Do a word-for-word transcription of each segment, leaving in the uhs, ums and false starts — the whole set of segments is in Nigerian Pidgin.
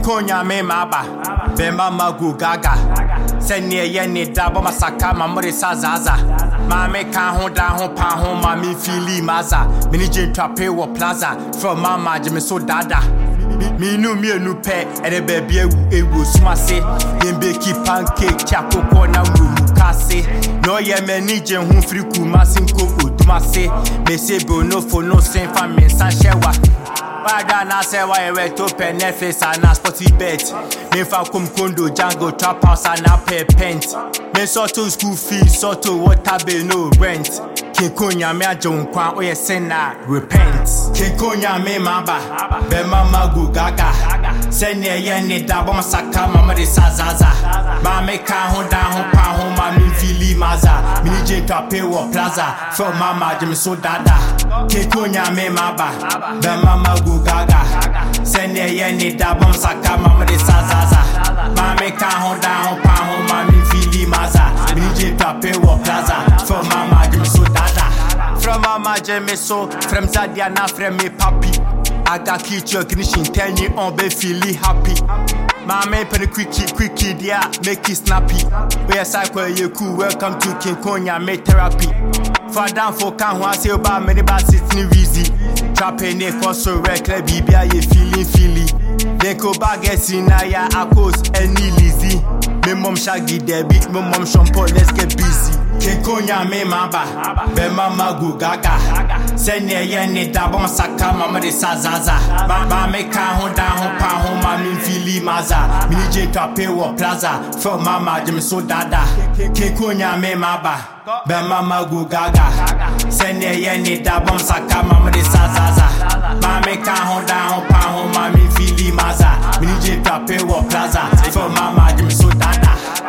Kinkonya me maba Bema magu gaga Senye yeni dabo masaka mamori sazaza Mame kan hon da hon pa hon mami fili maza Mini jin trape wo plaza From mama jimi so dada Mi nu mi enu pe ene baby ewu ewu sumase Yembe ki pancake chakoko na mumu kase No ye me ni jen hun friku masinko odumase Me se bo no fo no sen fa men san shewa Wada na se wa ewe to pe Netflix and sporty bet Me fa kum kondo Django trap house and a pay pent Me so to school fees so to water bill no rent Kinkonya me a jon kwan oye sena repent Kinkonya me maba Be mama go gaga Senye ye ni dabo masaka mama de sazaza Mame ka hon da hon pa hon mami fili maza Mini jin trape wo plaza From mama jimi so dada Kinkonya me maba Be mama go gaga Senye ye ni dabo masaka mama de sazaza Mame ka hon da hon pa hon mami fili maza Mini jin trape wo plaza From mama jimi so dada From mama jimi so From zadia na from me papi I got keep your ignition, ten you on be feeling happy. My man pen quickie, quickie, yeah, make it snappy. We are cycle, you cool, welcome to Kinkonya, make therapy. For down for can one say about many bad sitting easy. Trapping a cost so reckless, baby, you feeling feely. Then go back in Naya, I cause any lazy. Me mom shaggy debit, me mom shampoo, let's get busy. Kinkonya me maba, be mama go gaga. Senye ye ni dabo masaka mama de sazaza. Mama me ka hon da hon pa hon mami fili maza. Mini jin trape wo plaza. From mama jimi so dada. Kinkonya me maba, be mama go gaga. Senye ye ni dabo masaka mama de sazaza. Mama me ka hon da hon pa hon mami fili maza. Mini jin trape wo plaza. From mama jimi so dada.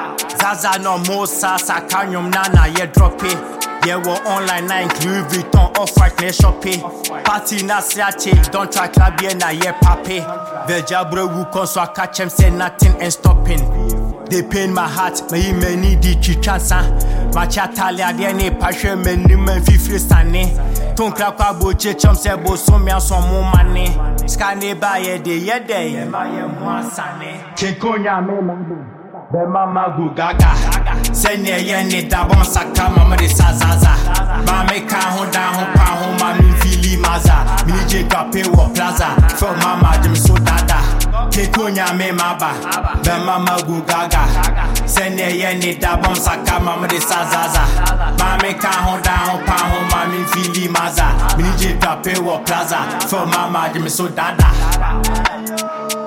Zaza no mo sa sa kanyum nana ye drop it. Yeah, we online na Louis Vuitton off-white ne shopping. Party na siache, don't try club yeah na ye pape. Veja bro wu konso catch him say nothing ain't stopping. They pain my heart, me me need the chichansa. Ma chatalia de ne pashe me ni me fifri stane. Ton kra kwa bo chechom se bo so mi aso mo mane. Skane ba ye de ye de ye ma ye mo asane. Kinkonya me mambo. Be mama go gaga Senye ye ni dabo masaka mama de sazaza Mame ka hon da hon pa hon mami fili maza Mini jin trape wo plaza From mama jimi so dada Kinkonya me maba Be mama go gaga Senye ye ni dabo masaka mama de sazaza Mame ka hon da hon pa hon mami fili maza Mini jin trape wo plaza From mama jimi so dada